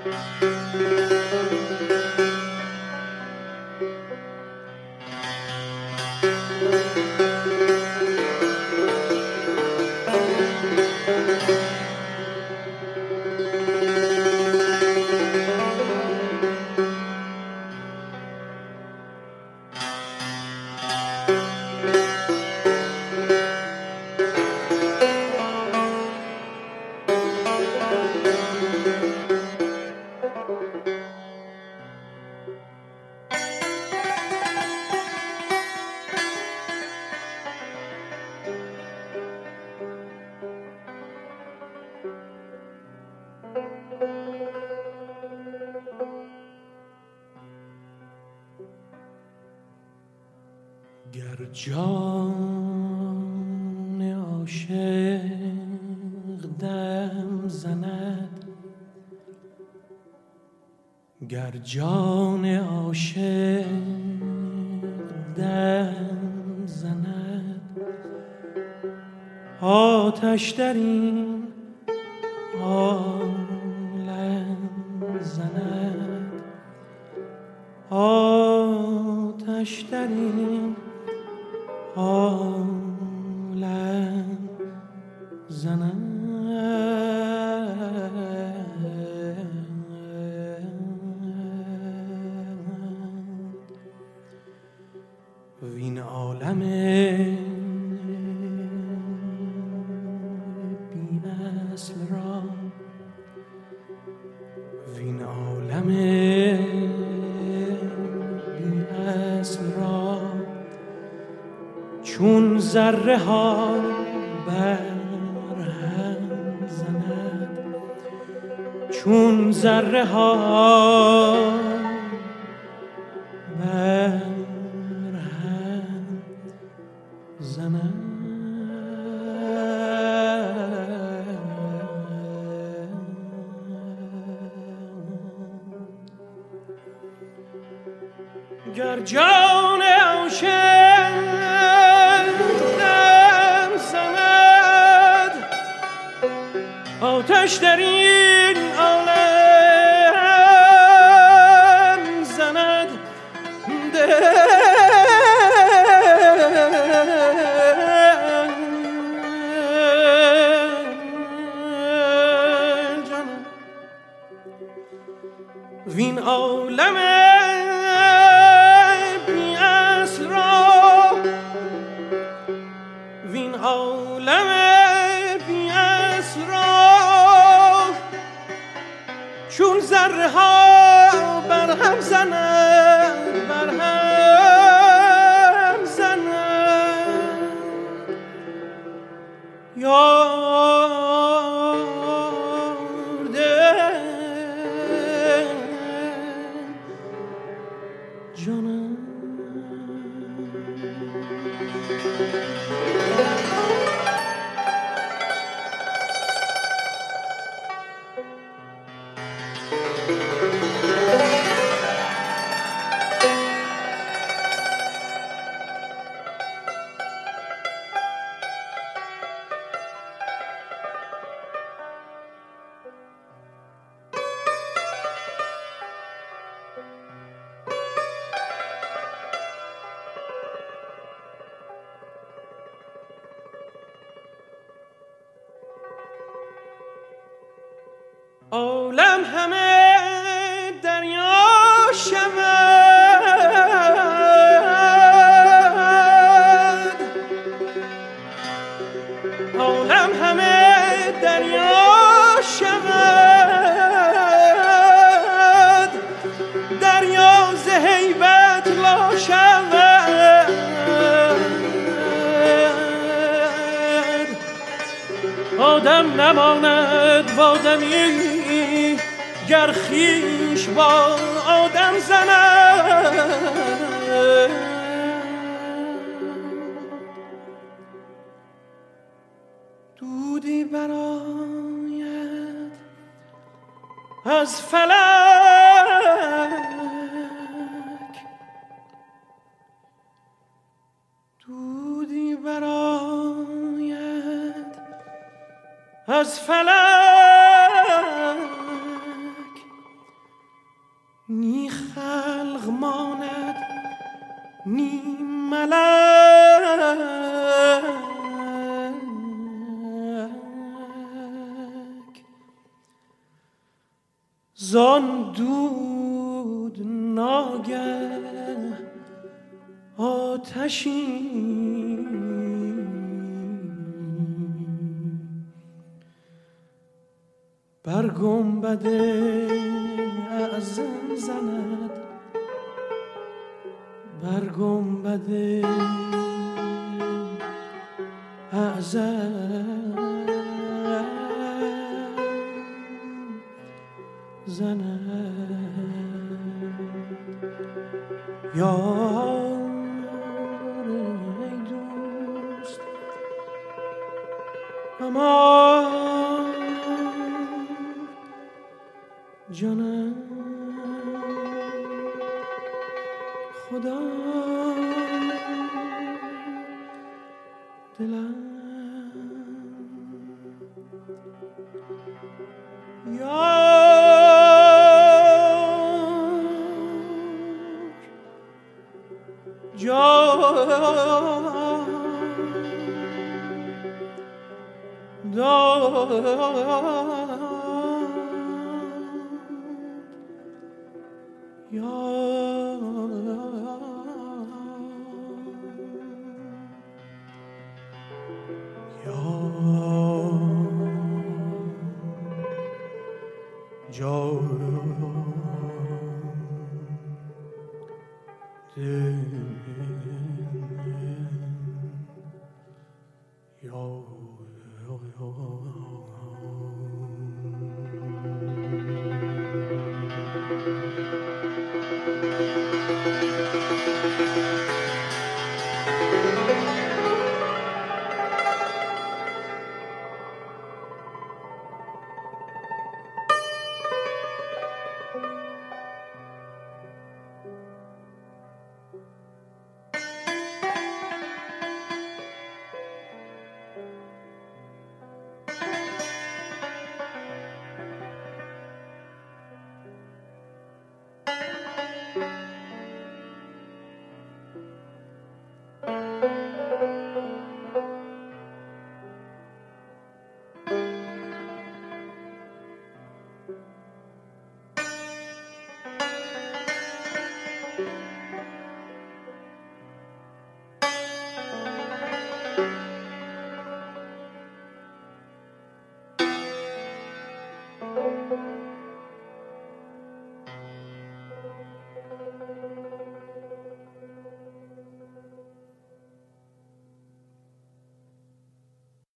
گر جان عاشق دم زند، گر جان عاشق دم زند، آتش در این عالم زند، آتش در این عالم زند. وین عالم بی اصل را، وین عالم بی اصل را، چون ذره ها بر هم زند، چون ذره ها بر هم زند. گر جان عاشق دم زند، آتش در این عالم زند، وین عالم بی اصل را، وین عالم بی اصل را، چون ذره ها بر هم زند، بر هم زند. جانم عالم همه دریا شود، عالم همه دریا شود، دریا ز هیبت لا شود، آدم نماند و آدمی گر خویش با آدم زند. دودی برآید از فلک، دودی برآید از فلک، نی خلق ماند نی ملک زان دود ناگه آتشی بر گنبد اعظم زند بر گنبد اعظم زند یار ای دوست امان جانم خدا دلم جان